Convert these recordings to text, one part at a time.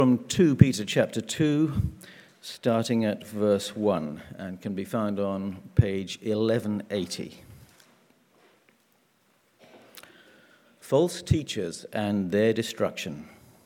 From 2 Peter chapter 2, starting at verse 1, and can be found on page 1180. False teachers and their destruction.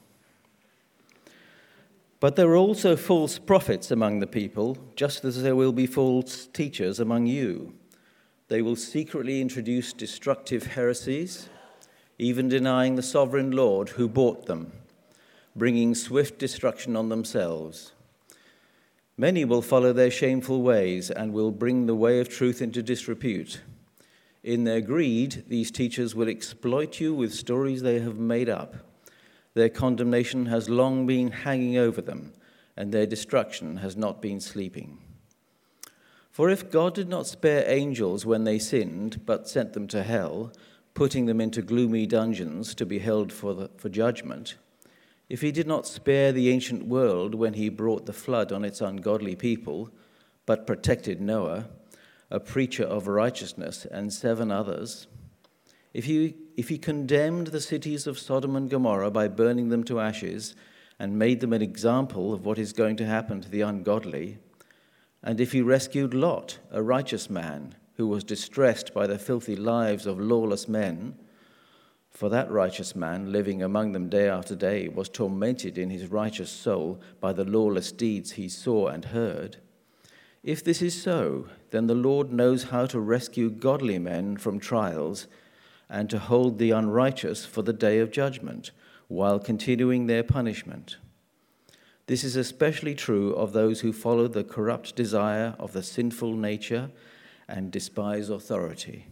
But there are also false prophets among the people, just as there will be false teachers among you. They will secretly introduce destructive heresies, even denying the sovereign Lord who bought them, bringing swift destruction on themselves. Many will follow their shameful ways and will bring the way of truth into disrepute. In their greed, these teachers will exploit you with stories they have made up. Their condemnation has long been hanging over them, and their destruction has not been sleeping. For if God did not spare angels when they sinned, but sent them to hell, putting them into gloomy dungeons to be held for judgment, if he did not spare the ancient world when he brought the flood on its ungodly people, but protected Noah, a preacher of righteousness, and 7 others, if he condemned the cities of Sodom and Gomorrah by burning them to ashes and made them an example of what is going to happen to the ungodly, and if he rescued Lot, a righteous man who was distressed by the filthy lives of lawless men, for that righteous man, living among them day after day, was tormented in his righteous soul by the lawless deeds he saw and heard. If this is so, then the Lord knows how to rescue godly men from trials and to hold the unrighteous for the day of judgment, while continuing their punishment. This is especially true of those who follow the corrupt desire of the sinful nature and despise authority.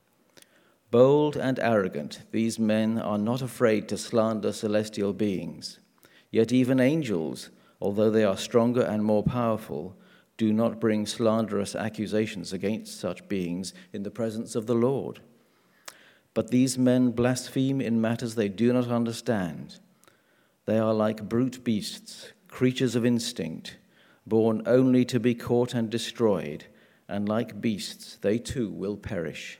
Bold and arrogant, these men are not afraid to slander celestial beings. Yet even angels, although they are stronger and more powerful, do not bring slanderous accusations against such beings in the presence of the Lord. But these men blaspheme in matters they do not understand. They are like brute beasts, creatures of instinct, born only to be caught and destroyed, and like beasts, they too will perish.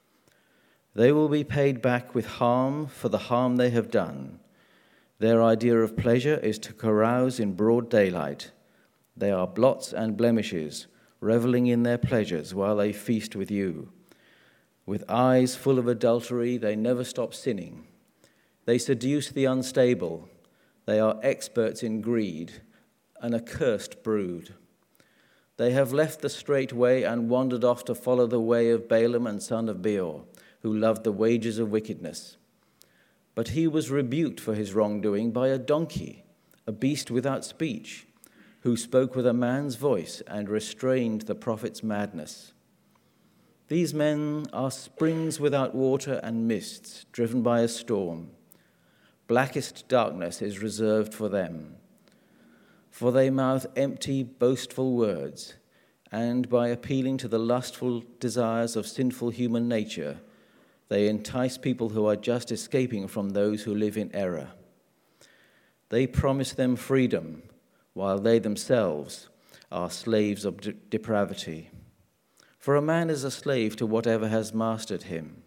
They will be paid back with harm for the harm they have done. Their idea of pleasure is to carouse in broad daylight. They are blots and blemishes, reveling in their pleasures while they feast with you. With eyes full of adultery, they never stop sinning. They seduce the unstable. They are experts in greed, an accursed brood. They have left the straight way and wandered off to follow the way of Balaam and son of Beor, who loved the wages of wickedness. But he was rebuked for his wrongdoing by a donkey, a beast without speech, who spoke with a man's voice and restrained the prophet's madness. These men are springs without water and mists, driven by a storm. Blackest darkness is reserved for them. For they mouth empty, boastful words, and by appealing to the lustful desires of sinful human nature, they entice people who are just escaping from those who live in error. They promise them freedom, while they themselves are slaves of depravity. For a man is a slave to whatever has mastered him.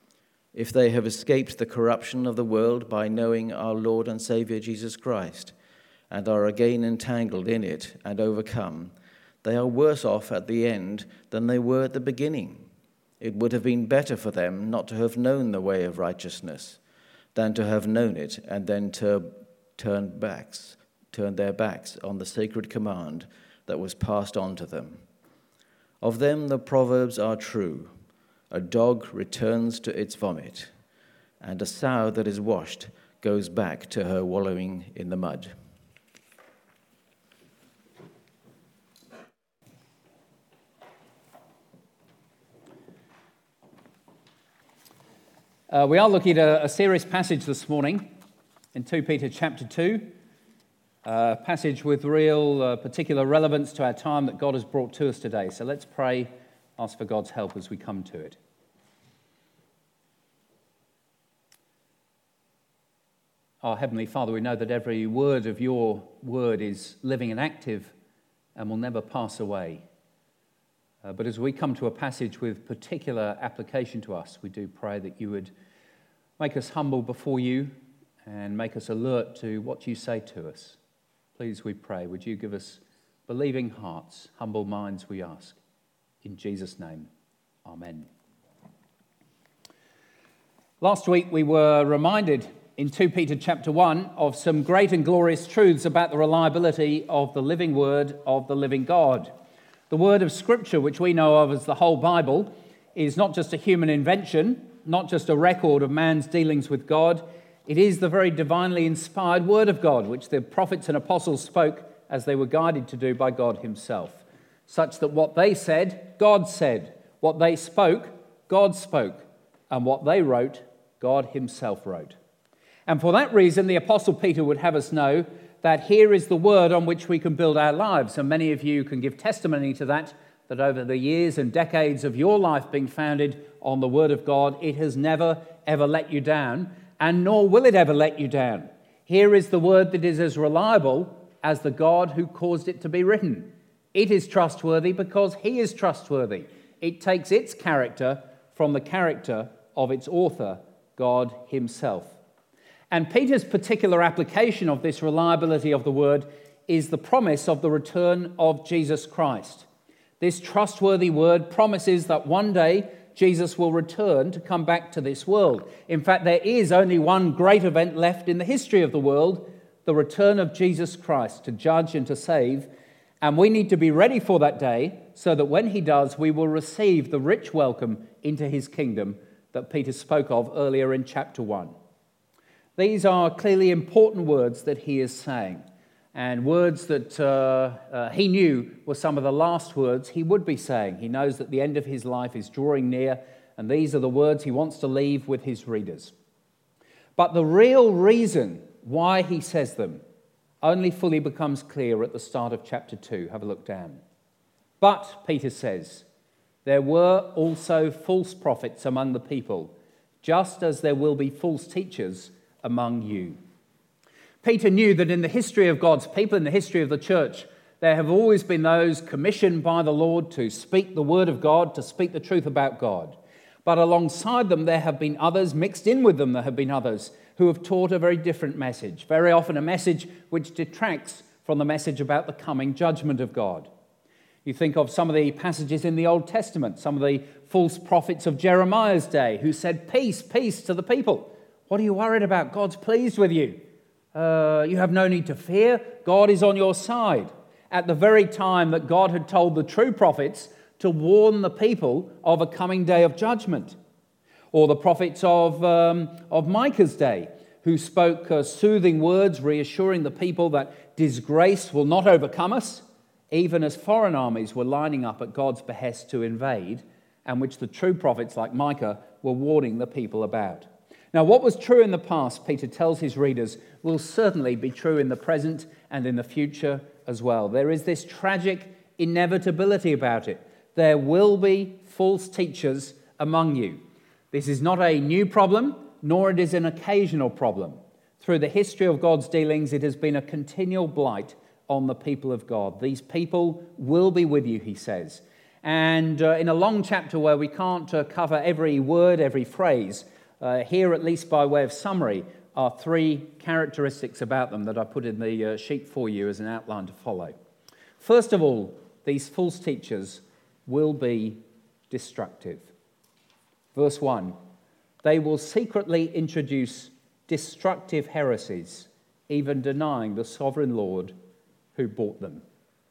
If they have escaped the corruption of the world by knowing our Lord and Savior Jesus Christ, and are again entangled in it and overcome, they are worse off at the end than they were at the beginning. It would have been better for them not to have known the way of righteousness than to have known it and then turn their backs on the sacred command that was passed on to them. Of them the proverbs are true. A dog returns to its vomit, and a sow that is washed goes back to her wallowing in the mud. We are looking at a serious passage this morning in 2 Peter chapter 2, a passage with real particular relevance to our time that God has brought to us today. So let's pray, ask for God's help as we come to it. Our Heavenly Father, we know that every word of your word is living and active and will never pass away. But as we come to a passage with particular application to us, we do pray that you would make us humble before you and make us alert to what you say to us. please, we pray, would you give us believing hearts, humble minds, we ask. In Jesus' name, amen. Last week we were reminded in 2 Peter chapter 1 of some great and glorious truths about the reliability of the living word of the living God. The word of Scripture, which we know of as the whole Bible, is not just a human invention, not just a record of man's dealings with God. It is the very divinely inspired word of God, which the prophets and apostles spoke as they were guided to do by God himself, such that what they said, God said. What they spoke, God spoke. And what they wrote, God himself wrote. And for that reason, the Apostle Peter would have us know that here is the word on which we can build our lives. And many of you can give testimony to that over the years and decades of your life being founded on the word of God, it has never, ever let you down, and nor will it ever let you down. Here is the word that is as reliable as the God who caused it to be written. It is trustworthy because he is trustworthy. It takes its character from the character of its author, God himself. And Peter's particular application of this reliability of the word is the promise of the return of Jesus Christ. This trustworthy word promises that one day Jesus will return to come back to this world. In fact, there is only one great event left in the history of the world, the return of Jesus Christ to judge and to save. And we need to be ready for that day so that when he does, we will receive the rich welcome into his kingdom that Peter spoke of earlier in chapter 1. These are clearly important words that he is saying, and words that he knew were some of the last words he would be saying. He knows that the end of his life is drawing near, and these are the words he wants to leave with his readers. But the real reason why he says them only fully becomes clear at the start of chapter 2. Have a look down. But, Peter says, there were also false prophets among the people, just as there will be false teachers among you. Peter knew that in the history of God's people, in the history of the church, there have always been those commissioned by the Lord to speak the word of God, to speak the truth about God. But alongside them, there have been others, mixed in with them, there have been others who have taught a very different message, very often a message which detracts from the message about the coming judgment of God. You think of some of the passages in the Old Testament, some of the false prophets of Jeremiah's day who said, peace, peace to the people. What are you worried about? God's pleased with you. You have no need to fear. God is on your side. At the very time that God had told the true prophets to warn the people of a coming day of judgment. Or the prophets of Micah's day, who spoke soothing words, reassuring the people that disgrace will not overcome us, even as foreign armies were lining up at God's behest to invade, and which the true prophets like Micah were warning the people about. Now, what was true in the past, Peter tells his readers, will certainly be true in the present and in the future as well. There is this tragic inevitability about it. There will be false teachers among you. This is not a new problem, nor it is an occasional problem. Through the history of God's dealings, it has been a continual blight on the people of God. These people will be with you, he says. And in a long chapter where we can't cover every word, every phrase, here, at least by way of summary, are three characteristics about them that I put in the sheet for you as an outline to follow. First of all, these false teachers will be destructive. Verse 1, they will secretly introduce destructive heresies, even denying the sovereign Lord who bought them.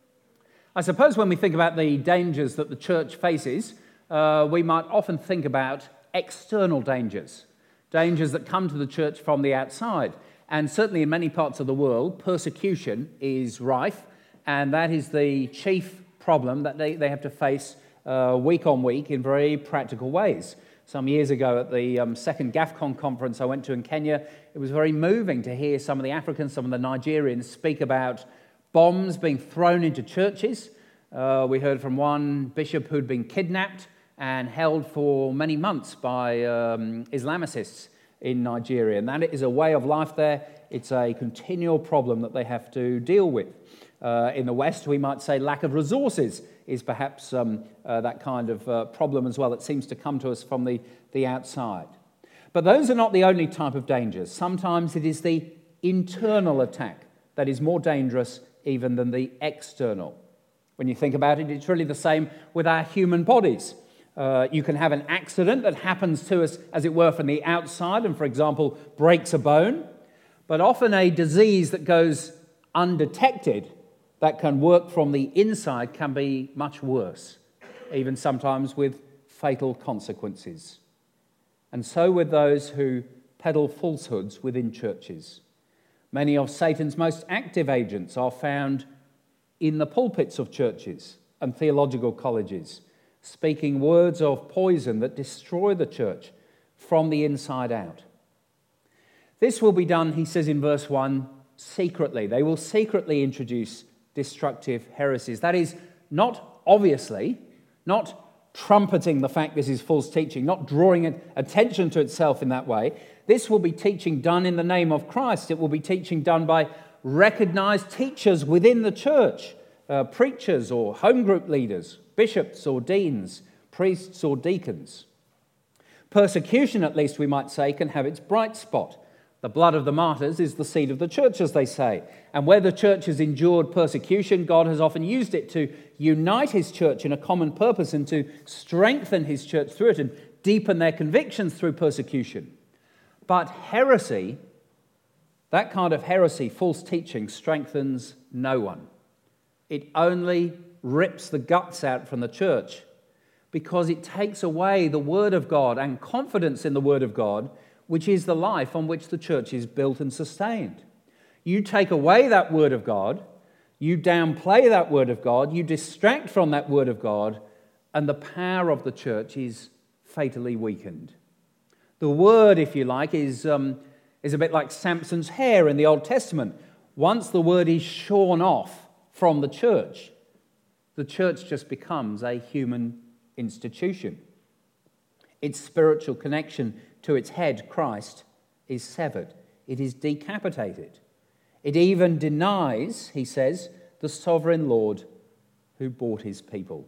I suppose when we think about the dangers that the church faces, we might often think about external dangers that come to the church from the outside. And certainly in many parts of the world, persecution is rife, and that is the chief problem that they have to face week on week in very practical ways. Some years ago at the second GAFCON conference I went to in Kenya, it was very moving to hear some of the Africans, some of the Nigerians speak about bombs being thrown into churches. We heard from one bishop who'd been kidnapped and held for many months by Islamicists in Nigeria. And that is a way of life there. It's a continual problem that they have to deal with. In the West, we might say lack of resources is perhaps that kind of problem as well. It seems to come to us from the outside. But those are not the only type of dangers. Sometimes it is the internal attack that is more dangerous even than the external. When you think about it, it's really the same with our human bodies. You can have an accident that happens to us, as it were, from the outside and, for example, breaks a bone. But often a disease that goes undetected, that can work from the inside, can be much worse, even sometimes with fatal consequences. And so with those who peddle falsehoods within churches. Many of Satan's most active agents are found in the pulpits of churches and theological colleges, speaking words of poison that destroy the church from the inside out. This will be done, he says in verse 1, secretly. They will secretly introduce destructive heresies. That is, not obviously, not trumpeting the fact this is false teaching, not drawing attention to itself in that way. This will be teaching done in the name of Christ. It will be teaching done by recognized teachers within the church, preachers or home group leaders, bishops or deans, priests or deacons. Persecution, at least we might say, can have its bright spot. The blood of the martyrs is the seed of the church, as they say. And where the church has endured persecution, God has often used it to unite his church in a common purpose and to strengthen his church through it and deepen their convictions through persecution. But heresy, that kind of heresy, false teaching, strengthens no one. It only rips the guts out from the church because it takes away the Word of God and confidence in the Word of God, which is the life on which the church is built and sustained. You take away that Word of God, you downplay that Word of God, you distract from that Word of God, and the power of the church is fatally weakened. The Word, if you like, is a bit like Samson's hair in the Old Testament. Once the Word is shorn off from the church just becomes a human institution. Its spiritual connection to its head, Christ, is severed. It is decapitated. It even denies, he says, the sovereign Lord who bought his people.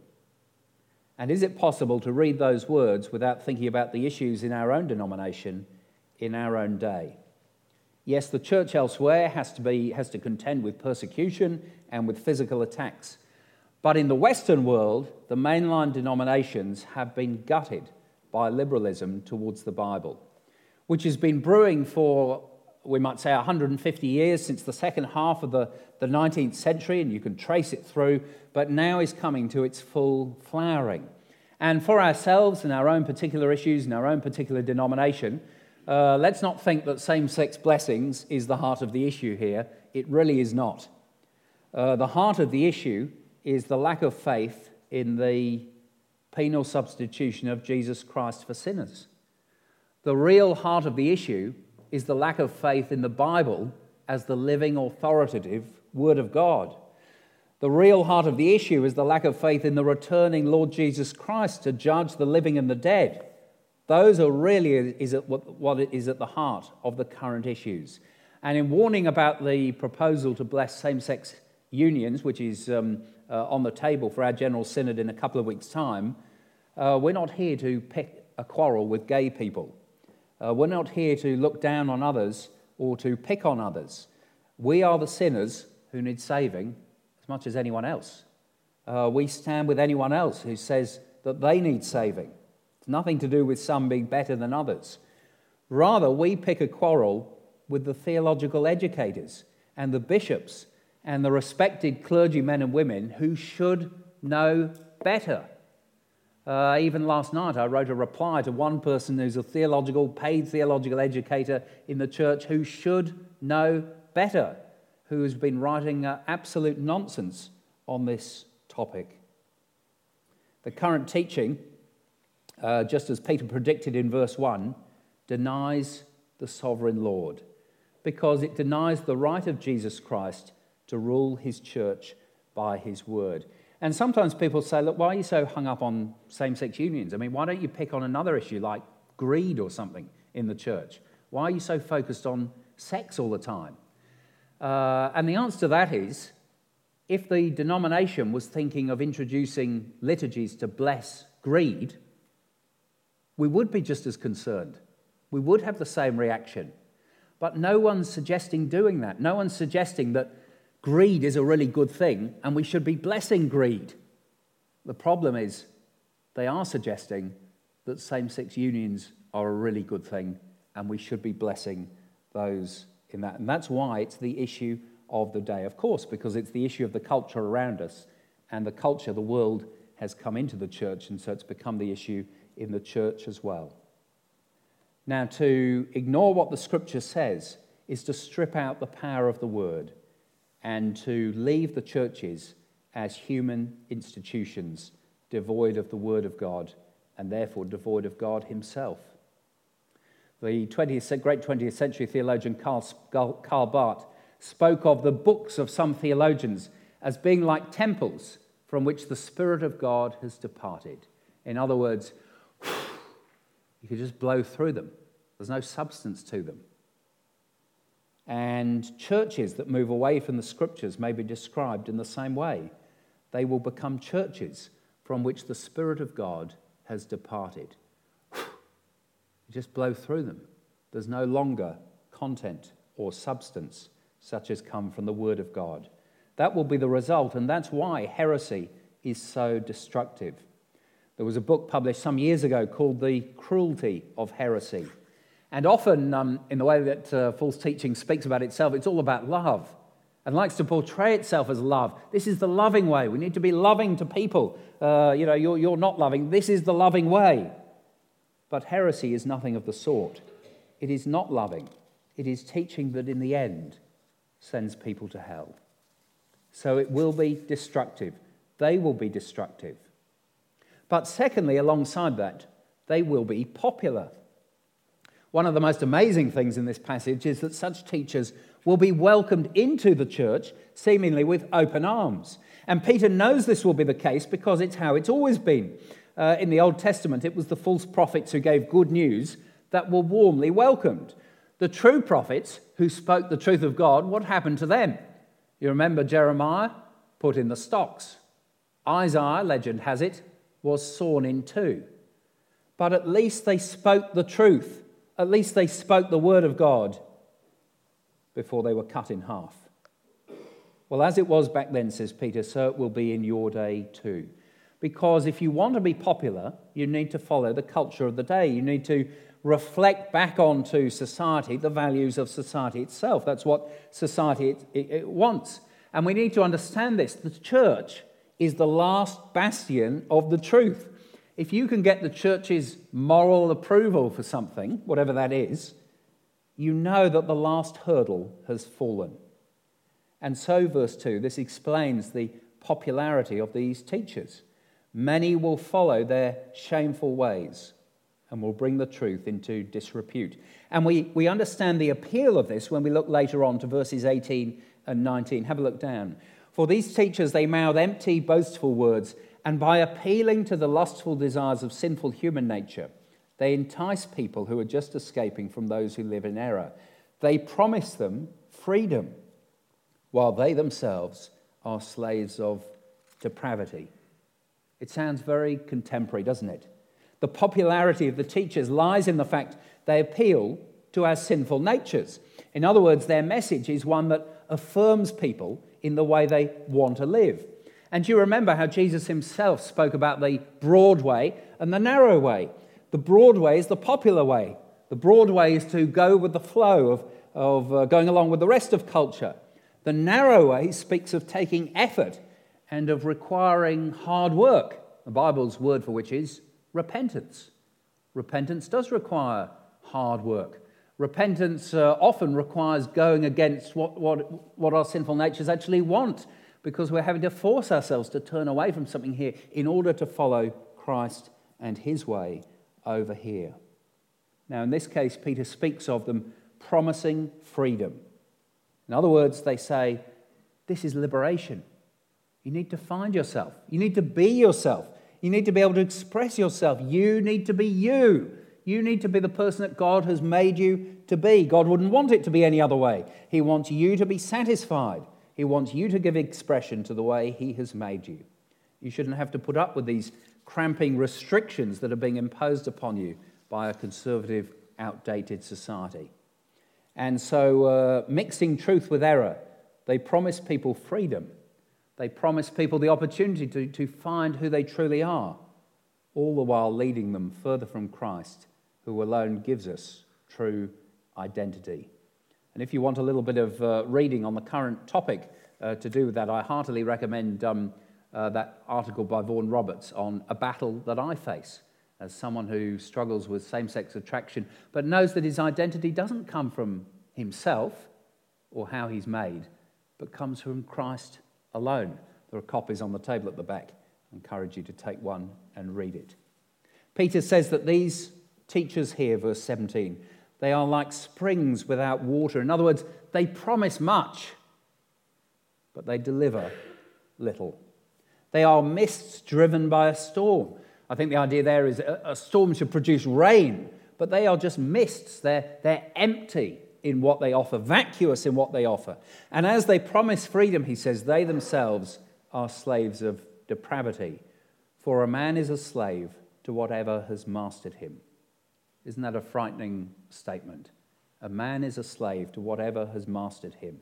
And is it possible to read those words without thinking about the issues in our own denomination, in our own day? Yes, the church elsewhere has to contend with persecution and with physical attacks. But in the Western world, the mainline denominations have been gutted by liberalism towards the Bible, which has been brewing for, we might say, 150 years, since the second half of the 19th century, and you can trace it through, but now is coming to its full flowering. And for ourselves and our own particular issues and our own particular denomination, let's not think that same-sex blessings is the heart of the issue here. It really is not. The heart of the issue is the lack of faith in the penal substitution of Jesus Christ for sinners. The real heart of the issue is the lack of faith in the Bible as the living, authoritative Word of God. The real heart of the issue is the lack of faith in the returning Lord Jesus Christ to judge the living and the dead. Those are really what is at the heart of the current issues. And in warning about the proposal to bless same-sex unions, which is on the table for our General Synod in a couple of weeks' time, we're not here to pick a quarrel with gay people. We're not here to look down on others or to pick on others. We are the sinners who need saving as much as anyone else. We stand with anyone else who says that they need saving. It's nothing to do with some being better than others. Rather, we pick a quarrel with the theological educators and the bishops and the respected clergymen and women who should know better. Even last night I wrote a reply to one person who's a paid theological educator in the church who should know better, who has been writing absolute nonsense on this topic. The current teaching, just as Peter predicted in verse 1, denies the sovereign Lord because it denies the right of Jesus Christ to rule his church by his word. And sometimes people say, look, why are you so hung up on same-sex unions? I mean, why don't you pick on another issue like greed or something in the church? Why are you so focused on sex all the time? And the answer to that is, if the denomination was thinking of introducing liturgies to bless greed, we would be just as concerned. We would have the same reaction. But no one's suggesting doing that. No one's suggesting that greed is a really good thing and we should be blessing greed. The problem is they are suggesting that same-sex unions are a really good thing and we should be blessing those in that. And that's why it's the issue of the day, of course, because it's the issue of the culture around us, and the culture, the world, has come into the church, and so it's become the issue in the church as well. Now, to ignore what the Scripture says is to strip out the power of the Word and to leave the churches as human institutions devoid of the Word of God and therefore devoid of God himself. The great 20th century theologian Karl Barth spoke of the books of some theologians as being like temples from which the Spirit of God has departed. In other words, you could just blow through them. There's no substance to them. And churches that move away from the Scriptures may be described in the same way. They will become churches from which the Spirit of God has departed. You just blow through them. There's no longer content or substance such as come from the Word of God. That will be the result, and that's why heresy is so destructive. There was a book published some years ago called The Cruelty of Heresy. And often, in the way that false teaching speaks about itself, it's all about love and likes to portray itself as love. This is the loving way. We need to be loving to people. You're not loving. This is the loving way. But heresy is nothing of the sort. It is not loving. It is teaching that in the end sends people to hell. So it will be destructive. They will be destructive. But secondly, alongside that, they will be popular. One of the most amazing things in this passage is that such teachers will be welcomed into the church seemingly with open arms. And Peter knows this will be the case because it's how it's always been. In the Old Testament, it was the false prophets who gave good news that were warmly welcomed. The true prophets who spoke the truth of God, what happened to them? You remember Jeremiah? Put in the stocks. Isaiah, legend has it, was sawn in two. But at least they spoke the truth. At least they spoke the word of God before they were cut in half. Well, as it was back then, says Peter, so it will be in your day too. Because if you want to be popular, you need to follow the culture of the day. You need to reflect back onto society the values of society itself. That's what society it wants. And we need to understand this. The church is the last bastion of the truth. If you can get the church's moral approval for something, whatever that is, you know that the last hurdle has fallen. And so, verse 2, this explains the popularity of these teachers. Many will follow their shameful ways and will bring the truth into disrepute. And we understand the appeal of this when we look later on to verses 18 and 19. Have a look down. For these teachers, they mouth empty, boastful words, and by appealing to the lustful desires of sinful human nature, they entice people who are just escaping from those who live in error. They promise them freedom, while they themselves are slaves of depravity. It sounds very contemporary, doesn't it? The popularity of the teachers lies in the fact they appeal to our sinful natures. In other words, their message is one that affirms people in the way they want to live. And do you remember how Jesus himself spoke about the broad way and the narrow way? The broad way is the popular way. The broad way is to go with the flow of going along with the rest of culture. The narrow way speaks of taking effort and of requiring hard work. The Bible's word for which is repentance. Repentance does require hard work. Repentance often requires going against what our sinful natures actually want, because we're having to force ourselves to turn away from something here in order to follow Christ and his way over here. Now, in this case, Peter speaks of them promising freedom. In other words, they say, this is liberation. You need to find yourself. You need to be yourself. You need to be able to express yourself. You need to be you. You need to be the person that God has made you to be. God wouldn't want it to be any other way. He wants you to be satisfied. He wants you to give expression to the way he has made you. You shouldn't have to put up with these cramping restrictions that are being imposed upon you by a conservative, outdated society. And so mixing truth with error They promise people freedom. They promise people the opportunity to find who they truly are, all the while leading them further from Christ, who alone gives us true identity. And if you want a little bit of reading on the current topic to do with that, I heartily recommend that article by Vaughan Roberts on A Battle That I Face, as someone who struggles with same-sex attraction, but knows that his identity doesn't come from himself or how he's made, but comes from Christ alone. There are copies on the table at the back. I encourage you to take one and read it. Peter says that these teachers here, verse 17, they are like springs without water. In other words, they promise much, but they deliver little. They are mists driven by a storm. I think the idea there is a storm should produce rain, but they are just mists. They're empty in what they offer, vacuous in what they offer. And as they promise freedom, he says, they themselves are slaves of depravity. For a man is a slave to whatever has mastered him. Isn't that a frightening statement? A man is a slave to whatever has mastered him.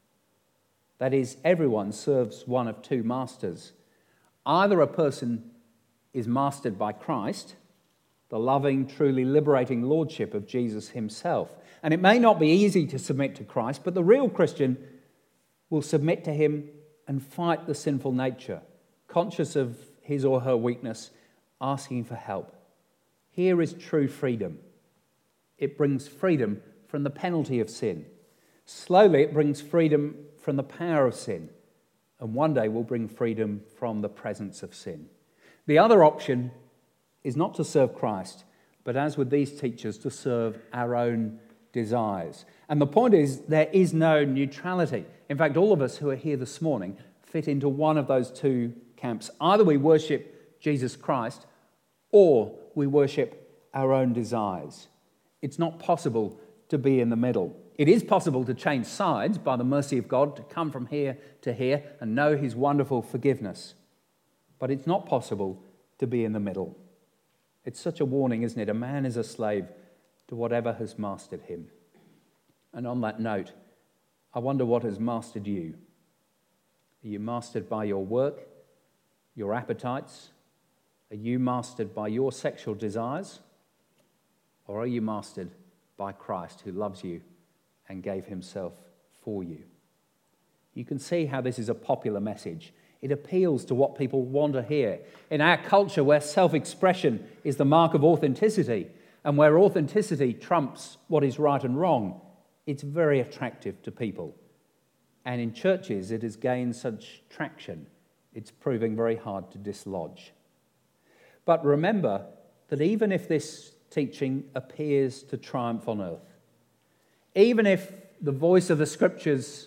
That is, everyone serves one of two masters. Either a person is mastered by Christ, the loving, truly liberating lordship of Jesus himself. And it may not be easy to submit to Christ, but the real Christian will submit to him and fight the sinful nature, conscious of his or her weakness, asking for help. Here is true freedom. It brings freedom from the penalty of sin. Slowly, it brings freedom from the power of sin. And one day will bring freedom from the presence of sin. The other option is not to serve Christ, but as with these teachers, to serve our own desires. And the point is, there is no neutrality. In fact, all of us who are here this morning fit into one of those two camps. Either we worship Jesus Christ, or we worship our own desires. It's not possible to be in the middle. It is possible to change sides by the mercy of God, to come from here to here and know his wonderful forgiveness. But it's not possible to be in the middle. It's such a warning, isn't it? A man is a slave to whatever has mastered him. And on that note, I wonder what has mastered you. Are you mastered by your work, your appetites? Are you mastered by your sexual desires? Or are you mastered by Christ, who loves you and gave himself for you? You can see how this is a popular message. It appeals to what people want to hear. In our culture, where self-expression is the mark of authenticity, and where authenticity trumps what is right and wrong, it's very attractive to people. And in churches, it has gained such traction, it's proving very hard to dislodge. But remember that even if this teaching appears to triumph on earth, even if the voice of the Scriptures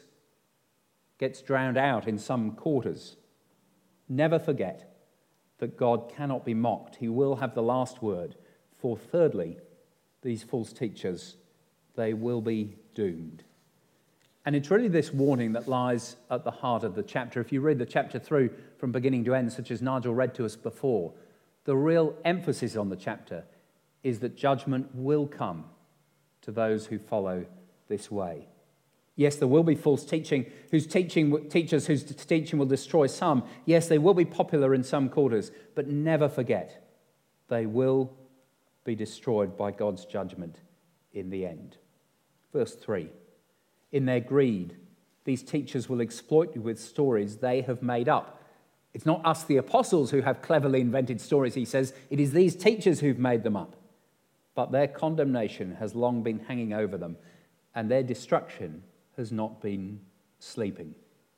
gets drowned out in some quarters, never forget that God cannot be mocked. He will have the last word. For thirdly, these false teachers, they will be doomed. And it's really this warning that lies at the heart of the chapter. If you read the chapter through from beginning to end, such as Nigel read to us before, the real emphasis on the chapter is that judgment will come to those who follow this way. Yes, there will be false teachers whose teaching will destroy some. Yes, they will be popular in some quarters, but never forget, they will be destroyed by God's judgment in the end. Verse 3, in their greed, these teachers will exploit you with stories they have made up. It's not us, the apostles, who have cleverly invented stories, he says. It is these teachers who've made them up. But their condemnation has long been hanging over them, and their destruction has not been sleeping.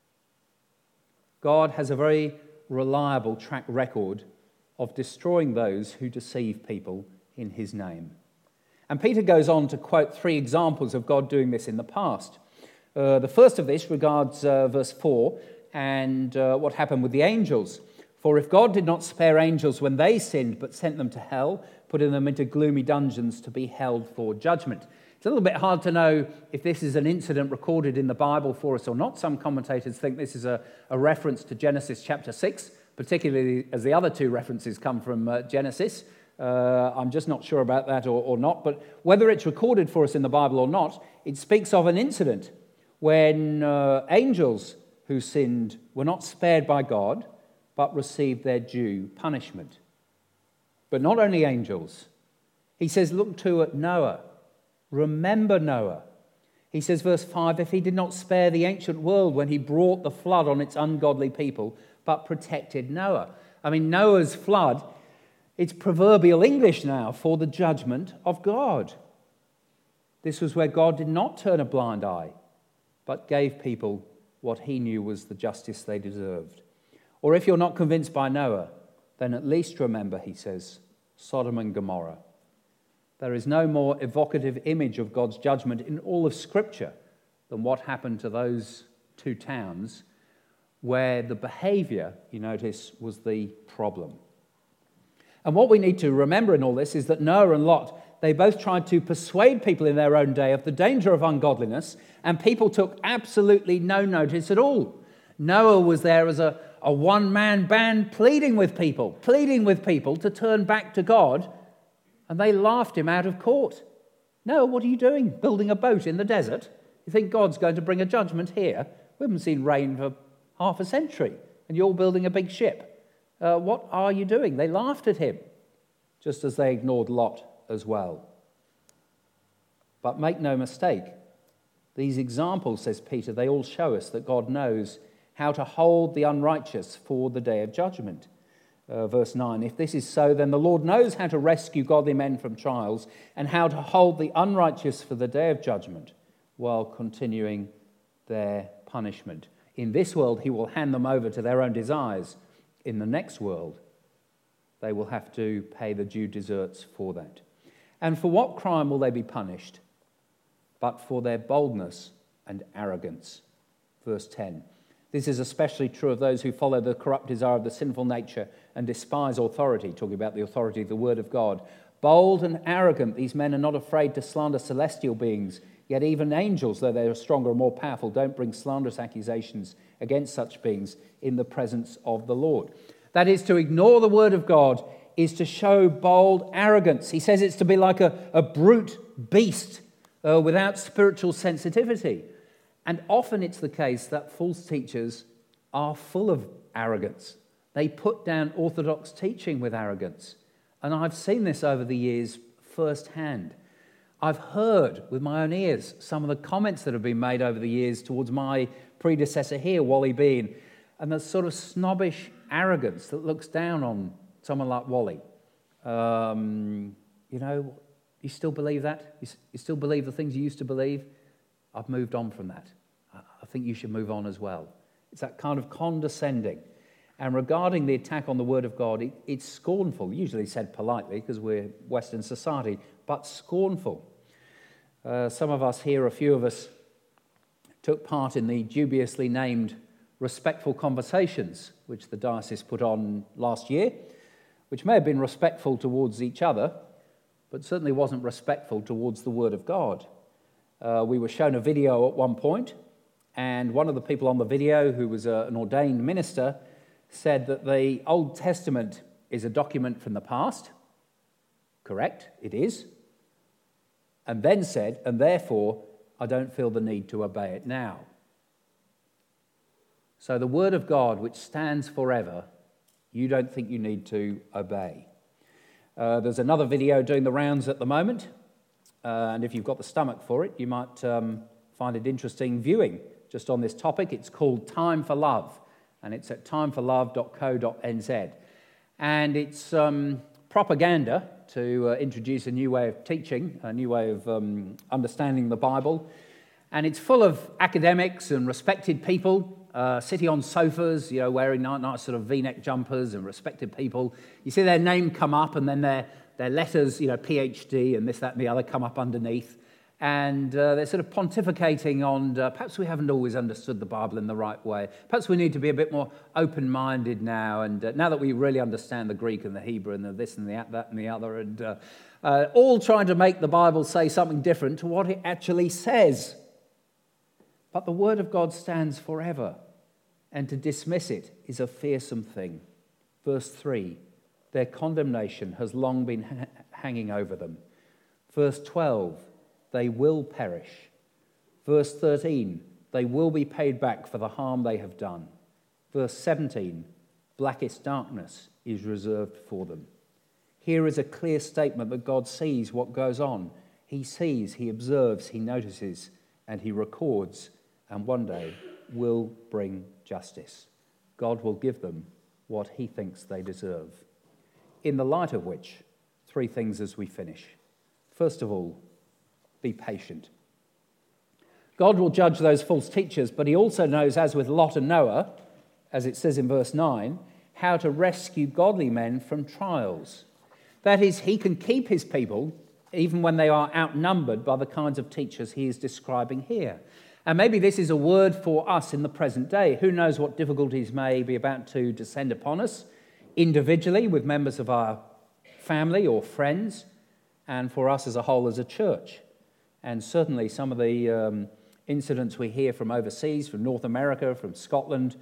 God has a very reliable track record of destroying those who deceive people in his name. And Peter goes on to quote 3 examples of God doing this in the past. The first of this regards verse 4 and what happened with the angels. For if God did not spare angels when they sinned, but sent them to hell, putting them into gloomy dungeons to be held for judgment. It's a little bit hard to know if this is an incident recorded in the Bible for us or not. Some commentators think this is a reference to Genesis chapter 6, particularly as the other 2 references come from Genesis. I'm just not sure about that or not. But whether it's recorded for us in the Bible or not, it speaks of an incident when angels who sinned were not spared by God, but received their due punishment. But not only angels. He says, look too at Noah. Remember Noah. He says, verse 5, if he did not spare the ancient world when he brought the flood on its ungodly people, but protected Noah. I mean, Noah's flood, it's proverbial English now for the judgment of God. This was where God did not turn a blind eye, but gave people what he knew was the justice they deserved. Or if you're not convinced by Noah, then at least remember, he says, Sodom and Gomorrah. There is no more evocative image of God's judgment in all of Scripture than what happened to those two towns where the behavior, you notice, was the problem. And what we need to remember in all this is that Noah and Lot, they both tried to persuade people in their own day of the danger of ungodliness, and people took absolutely no notice at all. Noah was there as a one-man band pleading with people to turn back to God, and they laughed him out of court. Noah, what are you doing? Building a boat in the desert? You think God's going to bring a judgment here? We haven't seen rain for half a century, and you're building a big ship. What are you doing? They laughed at him, just as they ignored Lot as well. But make no mistake, these examples, says Peter, they all show us that God knows how to hold the unrighteous for the day of judgment. Verse 9, if this is so, then the Lord knows how to rescue godly men from trials and how to hold the unrighteous for the day of judgment while continuing their punishment. In this world, he will hand them over to their own desires. In the next world, they will have to pay the due deserts for that. And for what crime will they be punished? But for their boldness and arrogance. Verse 10. This is especially true of those who follow the corrupt desire of the sinful nature and despise authority, talking about the authority of the word of God. Bold and arrogant, these men are not afraid to slander celestial beings, yet even angels, though they are stronger and more powerful, don't bring slanderous accusations against such beings in the presence of the Lord. That is, to ignore the word of God is to show bold arrogance. He says it's to be like a brute beast without spiritual sensitivity. And often it's the case that false teachers are full of arrogance. They put down orthodox teaching with arrogance. And I've seen this over the years firsthand. I've heard with my own ears some of the comments that have been made over the years towards my predecessor here, Wally Bean, and the sort of snobbish arrogance that looks down on someone like Wally. You still believe that? You still believe the things you used to believe? I've moved on from that. I think you should move on as well. It's that kind of condescending. And regarding the attack on the word of God, it's scornful, usually said politely because we're Western society, but scornful. Some of us here, a few of us, took part in the dubiously named Respectful Conversations, which the diocese put on last year, which may have been respectful towards each other, but certainly wasn't respectful towards the word of God. We were shown a video at one point, and one of the people on the video, who was an ordained minister, said that the Old Testament is a document from the past. Correct, it is. And then said, and therefore, I don't feel the need to obey it now. So the word of God, which stands forever, you don't think you need to obey. There's another video doing the rounds at the moment, and if you've got the stomach for it, you might find it interesting viewing just on this topic. It's called Time for Love, and it's at timeforlove.co.nz. And it's propaganda to introduce a new way of teaching, a new way of understanding the Bible. And it's full of academics and respected people sitting on sofas, wearing nice sort of V-neck jumpers, and respected people. You see their name come up, and then their letters, PhD and this, that, and the other come up underneath. And they're sort of pontificating on perhaps we haven't always understood the Bible in the right way. Perhaps we need to be a bit more open-minded now. And now that we really understand the Greek and the Hebrew and the this and the that and the other, and all trying to make the Bible say something different to what it actually says. But the Word of God stands forever, and to dismiss it is a fearsome thing. Verse 3, their condemnation has long been hanging over them. Verse 12, they will perish. Verse 13, they will be paid back for the harm they have done. Verse 17, blackest darkness is reserved for them. Here is a clear statement that God sees what goes on. He sees, he observes, he notices, and he records, and one day will bring justice. God will give them what he thinks they deserve. In the light of which, three things as we finish. First of all, be patient. God will judge those false teachers, but he also knows, as with Lot and Noah, as it says in verse 9, how to rescue godly men from trials. That is, he can keep his people even when they are outnumbered by the kinds of teachers he is describing here. And maybe this is a word for us in the present day. Who knows what difficulties may be about to descend upon us individually with members of our family or friends, and for us as a whole as a church. And certainly some of the incidents we hear from overseas, from North America, from Scotland,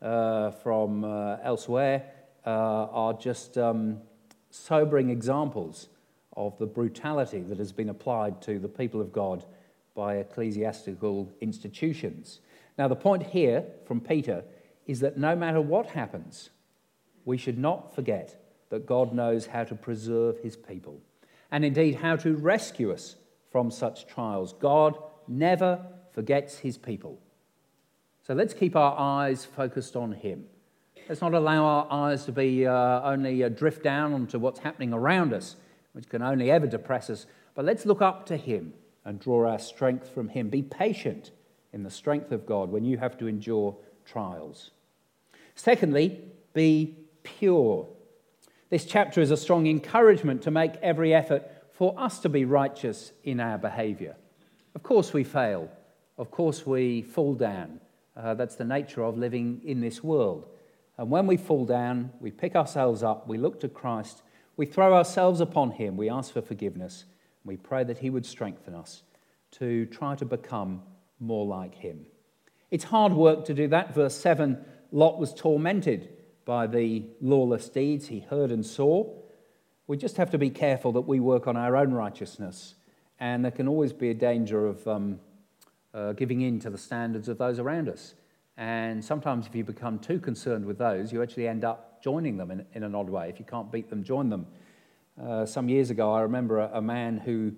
from elsewhere, are just sobering examples of the brutality that has been applied to the people of God by ecclesiastical institutions. Now, the point here from Peter is that no matter what happens, we should not forget that God knows how to preserve his people, and indeed how to rescue us from such trials. God never forgets his people. So let's keep our eyes focused on him. Let's not allow our eyes to be only drift down onto what's happening around us, which can only ever depress us, but let's look up to him and draw our strength from him. Be patient in the strength of God when you have to endure trials. Secondly, be pure. This chapter is a strong encouragement to make every effort for us to be righteous in our behaviour. Of course we fail. Of course we fall down. That's the nature of living in this world. And when we fall down, we pick ourselves up, we look to Christ, we throw ourselves upon him, we ask for forgiveness, and we pray that he would strengthen us to try to become more like him. It's hard work to do that. Verse 7, Lot was tormented by the lawless deeds he heard and saw. We just have to be careful that we work on our own righteousness, and there can always be a danger of giving in to the standards of those around us. And sometimes if you become too concerned with those, you actually end up joining them in an odd way. If you can't beat them, join them. Some years ago, I remember a man who,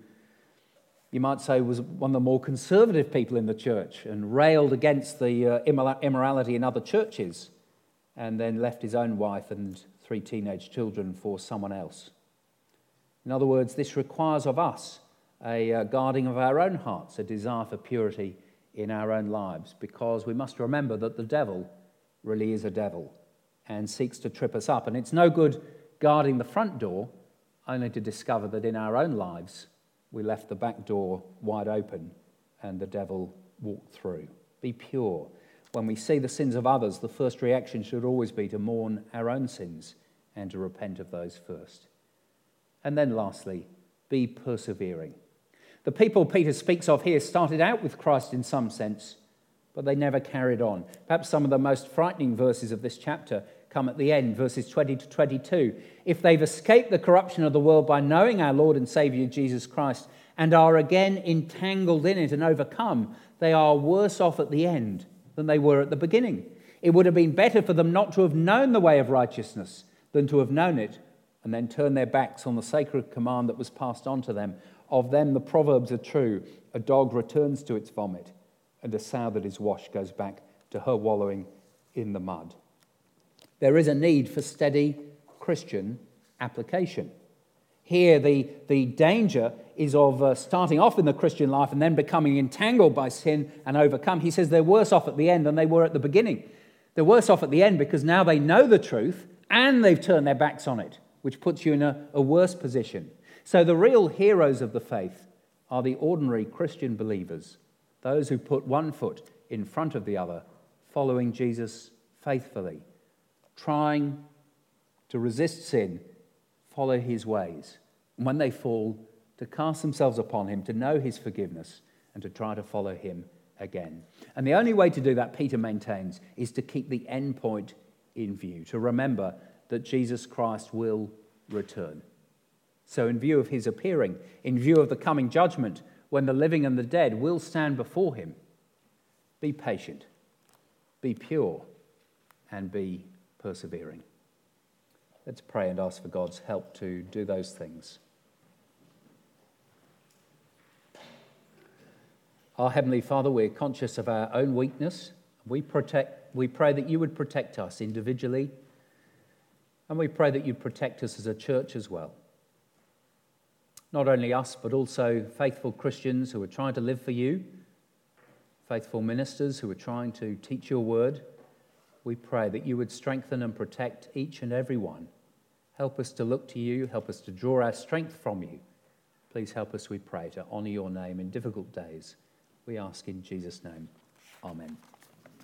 you might say, was one of the more conservative people in the church and railed against the immorality in other churches, and then left his own wife and 3 teenage children for someone else. In other words, this requires of us a guarding of our own hearts, a desire for purity in our own lives, because we must remember that the devil really is a devil and seeks to trip us up. And it's no good guarding the front door only to discover that in our own lives we left the back door wide open and the devil walked through. Be pure. When we see the sins of others, the first reaction should always be to mourn our own sins and to repent of those first. And then lastly, be persevering. The people Peter speaks of here started out with Christ in some sense, but they never carried on. Perhaps some of the most frightening verses of this chapter come at the end, verses 20 to 22. If they've escaped the corruption of the world by knowing our Lord and Saviour Jesus Christ and are again entangled in it and overcome, they are worse off at the end than they were at the beginning. It would have been better for them not to have known the way of righteousness than to have known it and then turn their backs on the sacred command that was passed on to them. Of them the proverbs are true. A dog returns to its vomit, and a sow that is washed goes back to her wallowing in the mud. There is a need for steady Christian application. Here the danger is of starting off in the Christian life and then becoming entangled by sin and overcome. He says they're worse off at the end than they were at the beginning. They're worse off at the end because now they know the truth and they've turned their backs on it, which puts you in a worse position. So the real heroes of the faith are the ordinary Christian believers, those who put one foot in front of the other, following Jesus faithfully, trying to resist sin, follow his ways, and when they fall, to cast themselves upon him, to know his forgiveness, and to try to follow him again. And the only way to do that, Peter maintains, is to keep the end point in view, to remember that Jesus Christ will return. So in view of his appearing, in view of the coming judgment, when the living and the dead will stand before him, be patient, be pure, and be persevering. Let's pray and ask for God's help to do those things. Our Heavenly Father, we're conscious of our own weakness. We pray that you would protect us individually, and we pray that you'd protect us as a church as well. Not only us, but also faithful Christians who are trying to live for you, faithful ministers who are trying to teach your word. We pray that you would strengthen and protect each and every one. Help us to look to you, help us to draw our strength from you. Please help us, we pray, to honour your name in difficult days. We ask in Jesus' name. Amen.